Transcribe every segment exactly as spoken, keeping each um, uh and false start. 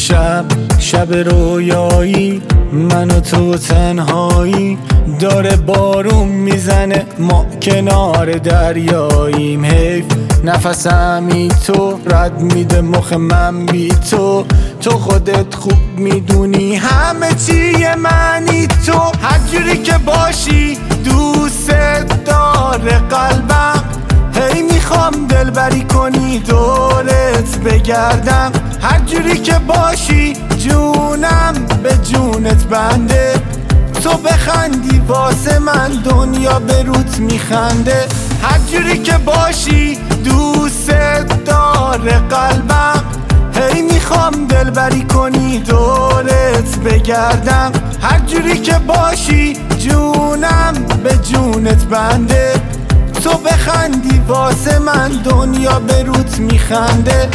امشب شب رویایی، من و تو تنهایی، داره بارون میزنه، ما کنار دریاییم. حیف نفسم ای تو رد میده مخ من بی تو. تو خودت خوب میدونی همه چیه منی تو. هر جوری که باشی دوست داره قلبم، هی میخوام دلبری کنی دورت بگردم. هر جوری که باشی جونم به جونت بنده. تو بخندی واسه من دنیا به روت میخنده. هر جوری که باشی دوست داره قلبم، هی میخوام دلبری کنی دورت بگردم. هر جوری که باشی جونم به جونت بنده. تو بخندی واسه من دنیا به روت میخنده.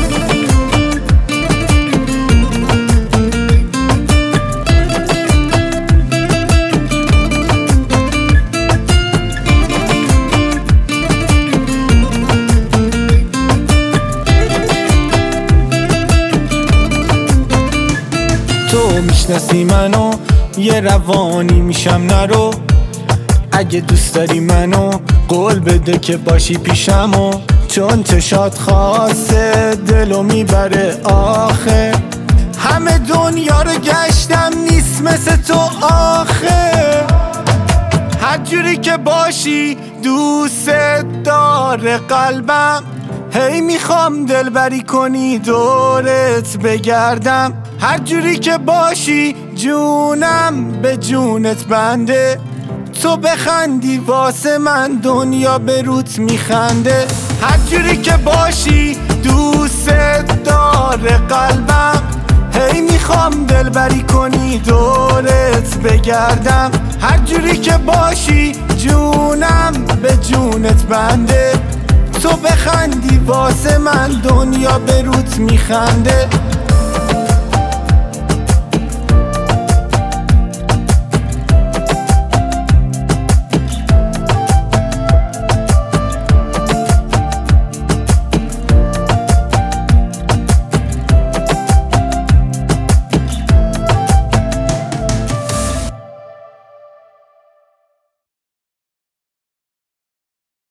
تو میشناسی منو، یه روانی میشم نرو. اگه دوست داری منو قول بده که باشی پیشمو، چون چشات خاصه دلو میبره آخه. همه دنیا رو گشتم نیست مثل تو آخه. هر جوری که باشی دوست داره قلبم، هی میخوام دلبری کنی دورت بگردم. هر جوری که باشی جونم به جونت بنده. تو بخندی واسه من دنیا به روت میخنده. هر جوری که باشی دوست داره قلبم، هی میخوام دلبری کنی دورت بگردم. هر جوری که باشی جونم به جونت بنده. تو بخندی واسه من دنیا به روت میخنده.